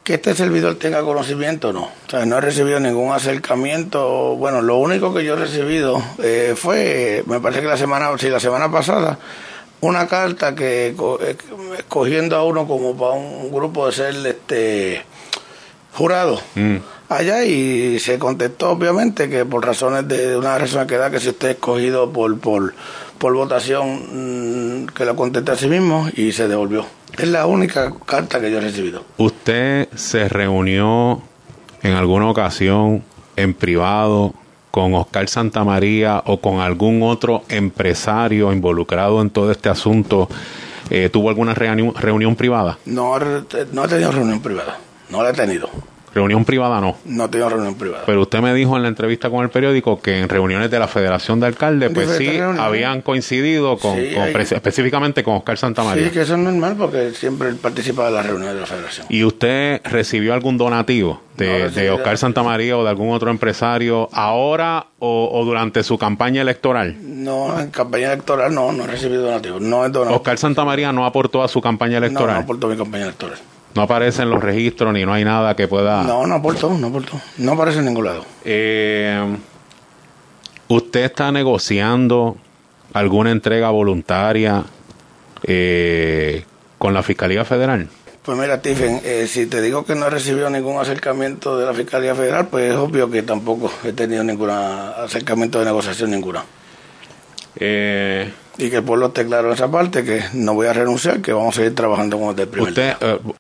Que este servidor tenga conocimiento, no. O sea, no he recibido ningún acercamiento. Bueno, lo único que yo he recibido fue, me parece que la semana pasada, una carta que escogiendo a uno como para un grupo de ser jurado allá, y se contestó obviamente que por razones de una razón que da, que si usted es escogido por votación, que lo conteste a sí mismo, y se devolvió. Es la única carta que yo he recibido. ¿Usted se reunió en alguna ocasión en privado con Oscar Santamaría o con algún otro empresario involucrado en todo este asunto? ¿Tuvo alguna reunión privada? No he tenido reunión privada. No la he tenido. ¿Reunión privada no? No he tenido reunión privada. Pero usted me dijo en la entrevista con el periódico que en reuniones de la Federación de Alcaldes, pues sí, habían coincidido específicamente con Oscar Santamaría. Sí, que eso es normal porque siempre él participa de las reuniones de la Federación. ¿Y usted recibió algún donativo de Oscar Santamaría o de algún otro empresario ahora o durante su campaña electoral? No, en campaña electoral no he recibido donativos. No he donado. ¿Oscar Santamaría no aportó a su campaña electoral? No aportó a mi campaña electoral. No aparece en los registros ni no hay nada que pueda... No aportó. No aparece en ningún lado. ¿Usted está negociando alguna entrega voluntaria con la Fiscalía Federal? Pues mira, Stephen, si te digo que no he recibido ningún acercamiento de la Fiscalía Federal, pues es obvio que tampoco he tenido ningún acercamiento de negociación ninguna. Y que el pueblo esté claro en esa parte, que no voy a renunciar, que vamos a seguir trabajando con el primer día.